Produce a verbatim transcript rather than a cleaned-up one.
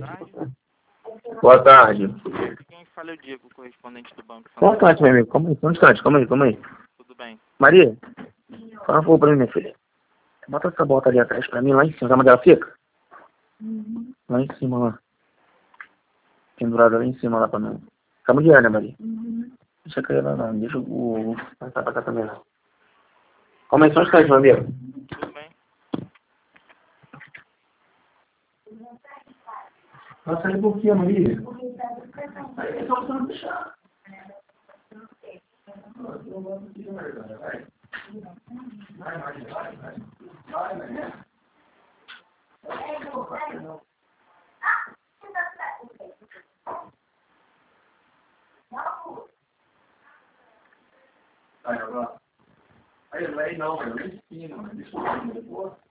tarde. Boa tarde. Quem fala é o Diego, correspondente do banco. Só um instante, meu amigo. Calma aí, um instante, calma aí, calma aí. Tudo bem. Maria, fala um pouco pra mim, minha filha. Bota essa bota ali atrás pra mim, lá em cima. Sabe onde ela fica? Uhum. Lá em cima, lá. Pendurada lá em cima, lá pra mim. Fica mulher, né, Maria? Uhum. Deixa cair lá, não. Deixa o... Passar pra cá também, não. Calma aí, só um instante, meu amigo. Tudo bem. Passa aí um pouquinho, Maria. Aí, agora. Aí, não, eu nem ensino, mas deixa eu ver depois.